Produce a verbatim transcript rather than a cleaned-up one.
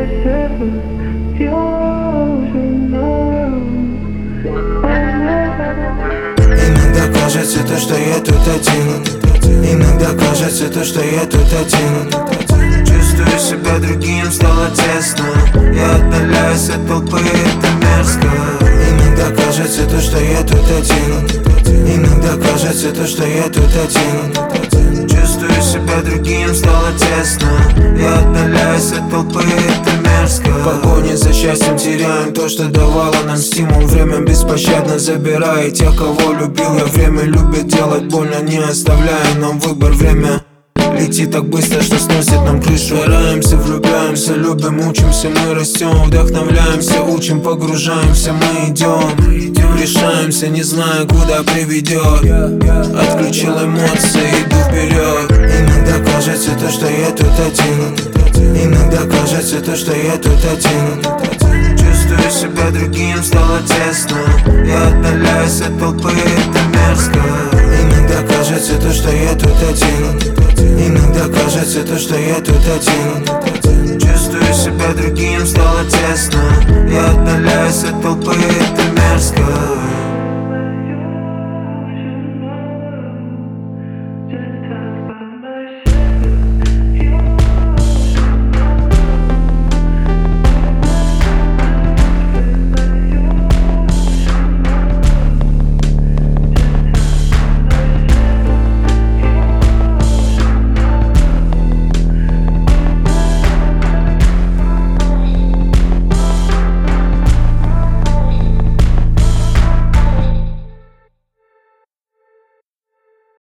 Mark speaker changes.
Speaker 1: Иногда кажется то, что я тут один. Иногда кажется то, что я тут один. Чувствую себя другим, стало тесно. Я отдаляюсь от толпы, это мерзко. Иногда кажется то, что я тут один. Иногда кажется то, что я тут один. Чувствую себя другим, стало тесно. Я отдаляюсь от толпы, это мерзко. В погоне за счастьем теряем то, что давало нам стимул. Время беспощадно забирает тех, кого любил я. Время любит делать больно, не оставляя нам выбор. Время летит так быстро, что сносит нам крышу. Стараемся, влюбляемся, любим, учимся, мы растем. Вдохновляемся, учим, погружаемся, мы идем. Решаемся, не зная, куда приведет. Отключил эмоции, иду вперед. Иногда кажется то, что я тут один. Иногда кажется то, что я тут один. Чувствую себя другим, стало тесно. Я отдаляюсь от толпы, это мерзко. Иногда кажется то, что я тут один. Иногда кажется то, что я тут один. Чувствую себя другим, стало тесно. Я отдаляюсь от толпы, это мерзко.